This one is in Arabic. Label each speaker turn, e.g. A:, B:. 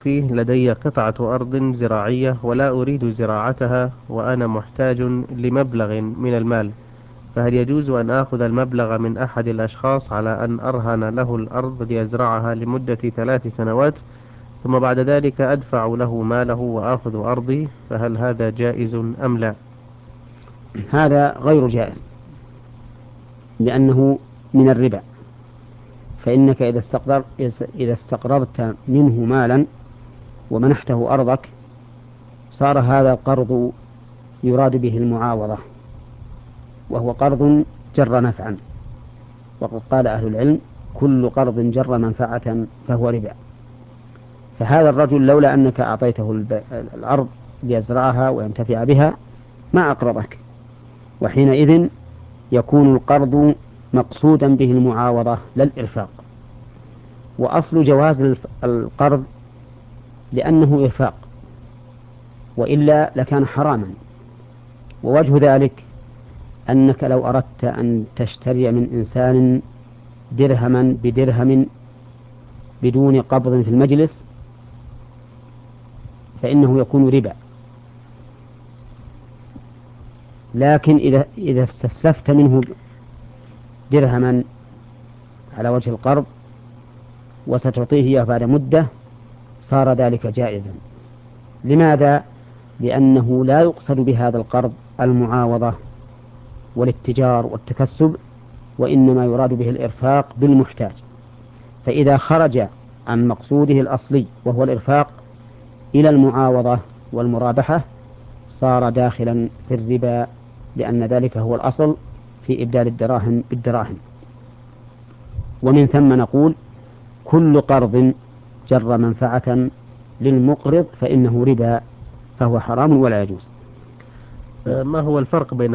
A: فيه لدي قطعة أرض زراعية ولا أريد زراعتها وأنا محتاج لمبلغ من المال، فهل يجوز أن آخذ المبلغ من أحد الأشخاص على أن أرهن له الأرض ليزرعها لمدة 3 سنوات، ثم بعد ذلك أدفع له ماله وآخذ أرضي، فهل هذا جائز أم لا؟
B: هذا غير جائز، لأنه من الربا. فإنك إذا استقرضت منه مالا ومنحته أرضك، صار هذا القرض يراد به المعاوضة، وهو قرض جر نفعا. وقد قال أهل العلم: كل قرض جر منفعة فهو ربا. فهذا الرجل لولا أنك أعطيته الأرض ليزرعها وينتفع بها ما أقرضك، وحينئذ يكون القرض مقصودا به المعاوضة لا الإرفاق. وأصل جواز القرض لأنه إرفاق، وإلا لكان حراما. ووجه ذلك أنك لو أردت أن تشتري من إنسان درهما بدرهم بدون قبض في المجلس فإنه يكون ربا. لكن إذا استسلفت منه درهما على وجه القرض وستعطيه إياه بعد مدة، صار ذلك جائزا. لماذا؟ لأنه لا يقصد بهذا القرض المعاوضة والاتجار والتكسب، وإنما يراد به الإرفاق بالمحتاج. فإذا خرج عن مقصوده الأصلي وهو الإرفاق إلى المعاوضة والمرابحة، صار داخلا في الربا، لأن ذلك هو الأصل في إبدال الدراهم بالدراهم. ومن ثم نقول: كل قرض جر منفعة للمقرض فإنه ربا، فهو حرام ولا يجوز.
A: ما هو الفرق بين